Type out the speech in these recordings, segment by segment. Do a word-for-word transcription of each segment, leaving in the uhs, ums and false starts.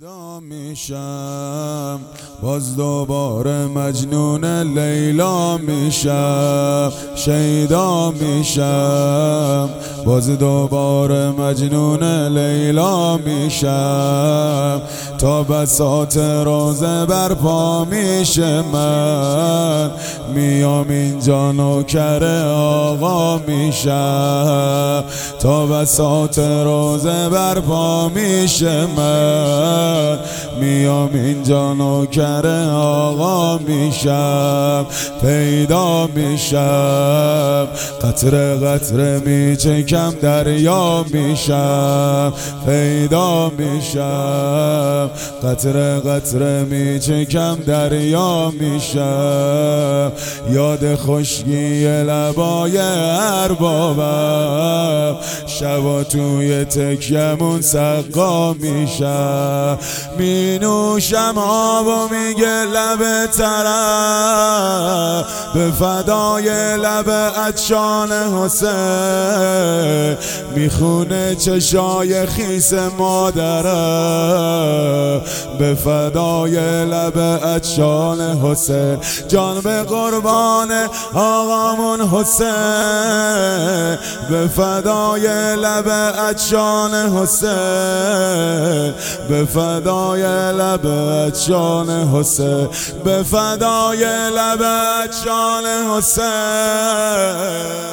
شیدا میشم باز دوباره مجنون لیلا میشم، شیدا میشم باز دوباره مجنون لیلا میشم، تا بساط روزه برپا میشه من میام اینجا نوکر آقا میشم، تا بساط روزه برپا میشه من میام اینجا نوکر آقا میشم، پیدا میشم قطره قطره میچکم دریا میشم، پیدا میشم قطره قطره میچکم دریا میشم، یاد خشکی لبای اربابم شبا توی تکیمون سقا میشم، می نوشم آب و میگه لب طرف به فدای لب عطشان حسین، میخونه چشای خیس مادرم به فدای لب عطشان حسین، جان به قربان آقامون حسین به فدای لب عطشان حسین، به فدای لب عطشان حسین، به فدای لب عطشان حسین.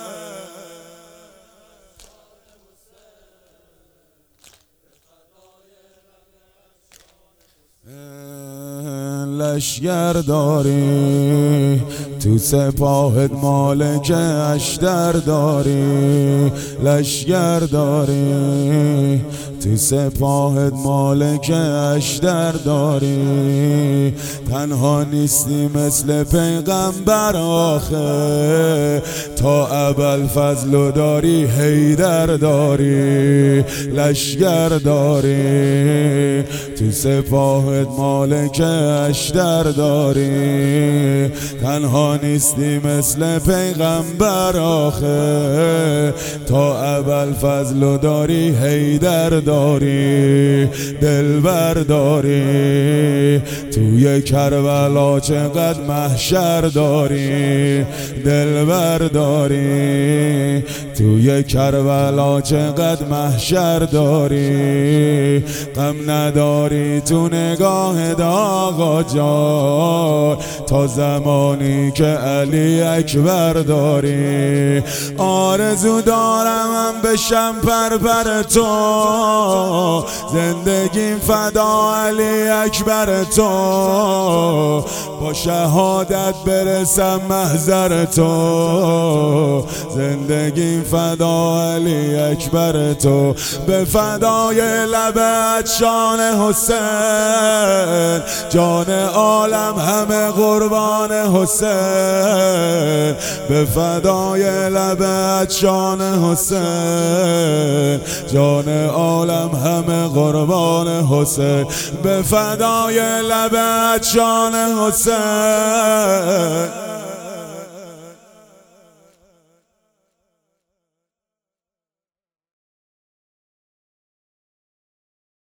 لشگر داری تو سپاهت مالک اشتر داری، لشگر داری تو سپاهت مالک اشتر داری، تنها نیستی مثل پیغمبر آخه تا ابوالفضل و داری حیدر داری، لشگر داری تو سپاهت مالک اشتر داری، تنها نیستی مثل پیغمبر آخه تا ابوالفضل و داری حیدر داری، دلبر داری توی کربلا چقدر محشر داری، دلبر داری توی کربلا چقدر محشر داری، غم نداری تو نگاه آقا جان تا زمانی که علی اکبر داری، آرزو دارم من بشم پرپر تو زندگیم فدا علی اکبر تو، با شهادت برسم محضر تو زندگیم فدا علی اکبر تو، به فدای لب عطشان حسین جان عالم همه قربان حسین، به فدای لب عطشان حسین جان عالم همه قربان حسین، به فدای لب عطشان حسین.